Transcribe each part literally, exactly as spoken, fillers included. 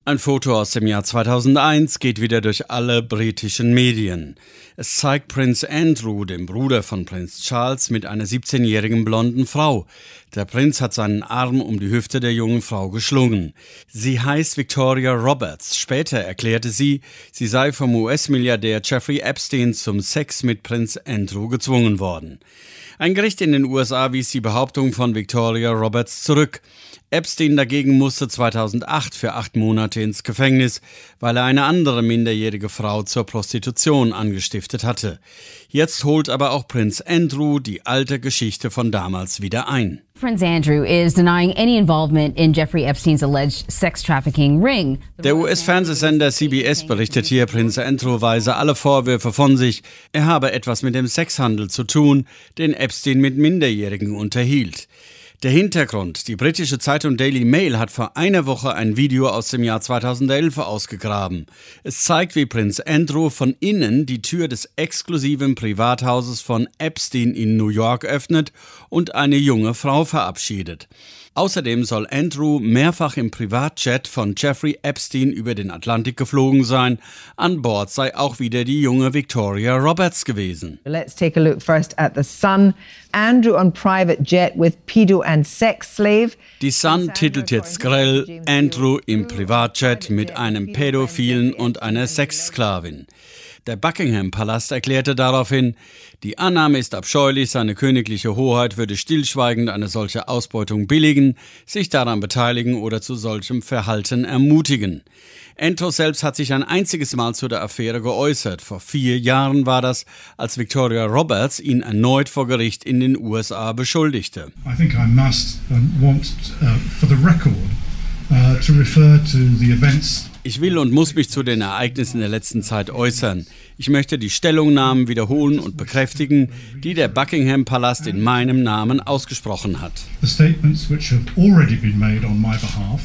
Ein Foto aus dem Jahr zweitausendeins geht wieder durch alle britischen Medien. Es zeigt Prinz Andrew, den Bruder von Prinz Charles, mit einer siebzehnjährigen blonden Frau. Der Prinz hat seinen Arm um die Hüfte der jungen Frau geschlungen. Sie heißt Victoria Roberts. Später erklärte sie, sie sei vom U S-Milliardär Jeffrey Epstein zum Sex mit Prinz Andrew gezwungen worden. Ein Gericht in den U S A wies die Behauptung von Victoria Roberts zurück. Epstein dagegen musste zweitausendacht für acht Monate ins Gefängnis, weil er eine andere minderjährige Frau zur Prostitution angestiftet hatte. Jetzt holt aber auch Prinz Andrew die alte Geschichte von damals wieder ein. Prince Andrew is denying any involvement in Jeffrey Epstein's alleged sex trafficking ring. Der U S-Fernsehsender C B S berichtet hier, Prinz Andrew weise alle Vorwürfe von sich. Er habe etwas mit dem Sexhandel zu tun, den Epstein mit Minderjährigen unterhielt. Der Hintergrund: Die britische Zeitung Daily Mail hat vor einer Woche ein Video aus dem Jahr zweitausendelf ausgegraben. Es zeigt, wie Prinz Andrew von innen die Tür des exklusiven Privathauses von Epstein in New York öffnet und eine junge Frau verabschiedet. Außerdem soll Andrew mehrfach im Privatjet von Jeffrey Epstein über den Atlantik geflogen sein. An Bord sei auch wieder die junge Victoria Roberts gewesen. Let's take a look first at the Sun. Andrew on private jet with pedo and sex slave. Die Sun titelt jetzt grell: Andrew im Privatjet mit einem Pädophilen und einer Sexsklavin. Der Buckingham-Palast erklärte daraufhin, die Annahme ist abscheulich, seine königliche Hoheit würde stillschweigend eine solche Ausbeutung billigen, sich daran beteiligen oder zu solchem Verhalten ermutigen. Andrew selbst hat sich ein einziges Mal zu der Affäre geäußert. Vor vier Jahren war das, als Victoria Roberts ihn erneut vor Gericht in den U S A beschuldigte. I think I must want uh, for the record uh, to refer to the events. Ich will und muss mich zu den Ereignissen der letzten Zeit äußern. Ich möchte die Stellungnahmen wiederholen und bekräftigen, die der Buckingham-Palast in meinem Namen ausgesprochen hat. The statements which have already been made on my behalf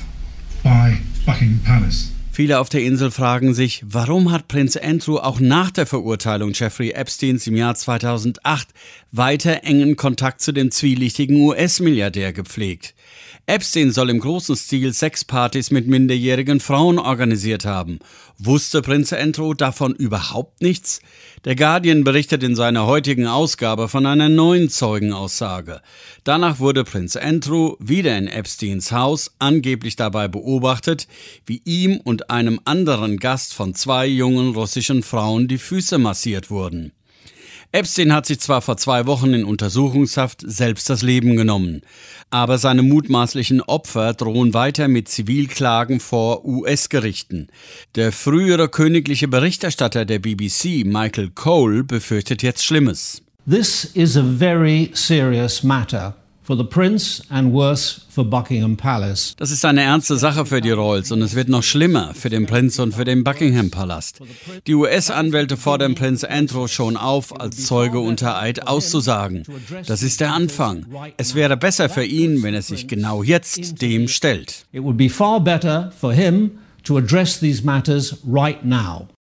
by Buckingham Palace. Viele auf der Insel fragen sich, warum hat Prinz Andrew auch nach der Verurteilung Jeffrey Epsteins im Jahr zweitausendacht weiter engen Kontakt zu dem zwielichtigen U S-Milliardär gepflegt? Epstein soll im großen Stil Sexpartys mit minderjährigen Frauen organisiert haben. Wusste Prinz Andrew davon überhaupt nichts? Der Guardian berichtet in seiner heutigen Ausgabe von einer neuen Zeugenaussage. Danach wurde Prinz Andrew wieder in Epsteins Haus angeblich dabei beobachtet, wie ihm und einem anderen Gast von zwei jungen russischen Frauen die Füße massiert wurden. Epstein hat sich zwar vor zwei Wochen in Untersuchungshaft selbst das Leben genommen, aber seine mutmaßlichen Opfer drohen weiter mit Zivilklagen vor U S-Gerichten. Der frühere königliche Berichterstatter der B B C, Michael Cole, befürchtet jetzt Schlimmes. This is a very serious matter for the Prince and worse for Buckingham Palace. Das ist eine ernste Sache für die Royals und es wird noch schlimmer für den Prinz und für den Buckingham-Palast. Die U S-Anwälte fordern Prinz Andrew schon auf, als Zeuge unter Eid auszusagen. Das ist der Anfang. Es wäre besser für ihn, wenn er sich genau jetzt dem stellt. It would be far better for him to address these matters right now.